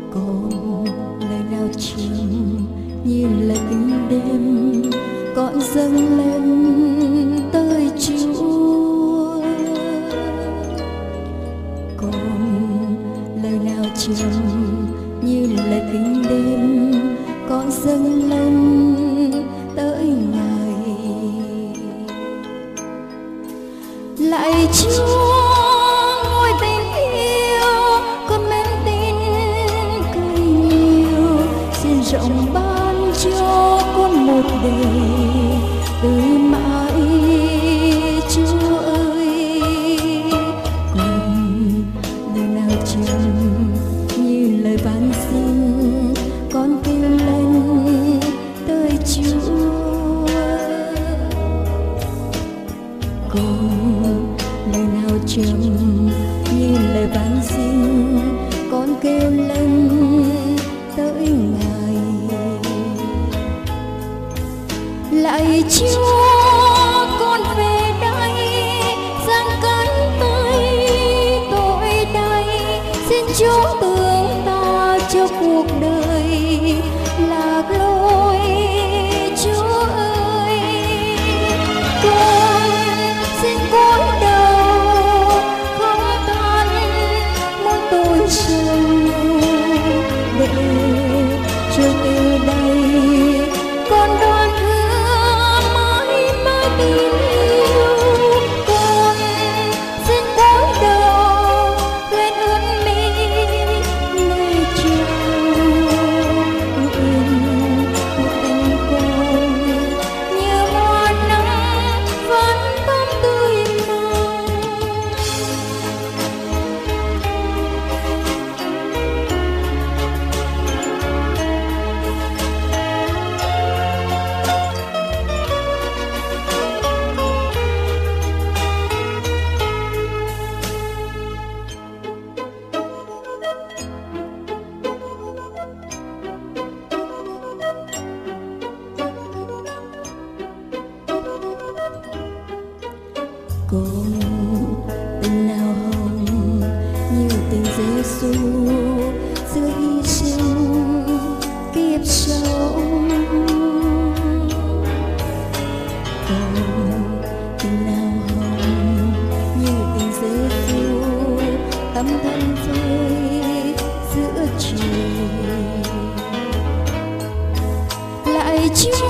Còn lời nào chiều như lời kinh đêm còn dâng lên tới Chúa. Còn lời nào chiều như lời kinh đêm còn dâng lên tới Ngài. Lạy Chúa ngôi tình yêu, con mến tin cười nhiều, xin rộng ban cho con một đời tươi mãi Chúa ơi. Còn lời nào chiều như lời van xin con kêu lên tới Chúa. Còn lời nào chiều như lời van xin con kêu lên tới Ngài. Lạy Chúa con về đây giang cánh tay tội đây, xin Chúa tưởng ta cho cuộc đời lạc lối Chúa ơi. Con xin cúi đầu không than muốn tôi sầu, để rồi từ đây con đoan hứa mãi mãi tin yêu. Con xin cúi đầu quên ướt mi nơi chiều, nguyện một tình con như hoa nắng vẫn thắm tươi màu. Còn tình nào hồng như tình Giêsu giữa hy sinh kiếp sống. Còn tình nào hồng như tình Giêsu tấm thân rơi giữa trời. Lạy Chúa